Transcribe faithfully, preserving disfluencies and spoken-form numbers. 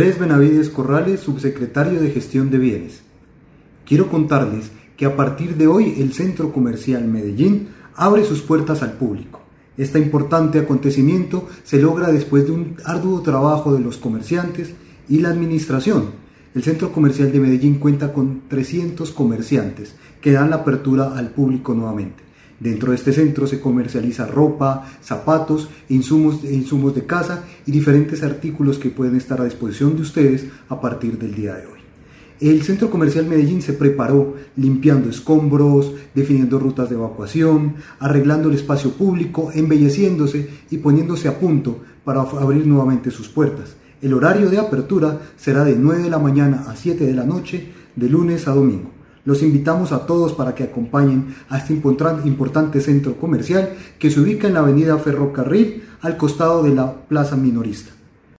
Andrés Benavides Corrales, subsecretario de Gestión de Bienes. Quiero contarles que a partir de hoy el Centro Comercial Medellín abre sus puertas al público. Este importante acontecimiento se logra después de un arduo trabajo de los comerciantes y la administración. El Centro Comercial de Medellín cuenta con trescientos comerciantes que dan la apertura al público nuevamente. Dentro de este centro se comercializa ropa, zapatos, insumos, insumos de casa y diferentes artículos que pueden estar a disposición de ustedes a partir del día de hoy. El Centro Comercial Medellín se preparó limpiando escombros, definiendo rutas de evacuación, arreglando el espacio público, embelleciéndose y poniéndose a punto para abrir nuevamente sus puertas. El horario de apertura será de nueve de la mañana a siete de la noche, de lunes a domingo. Los invitamos a todos para que acompañen a este importante centro comercial que se ubica en la avenida Ferrocarril al costado de la Plaza Minorista.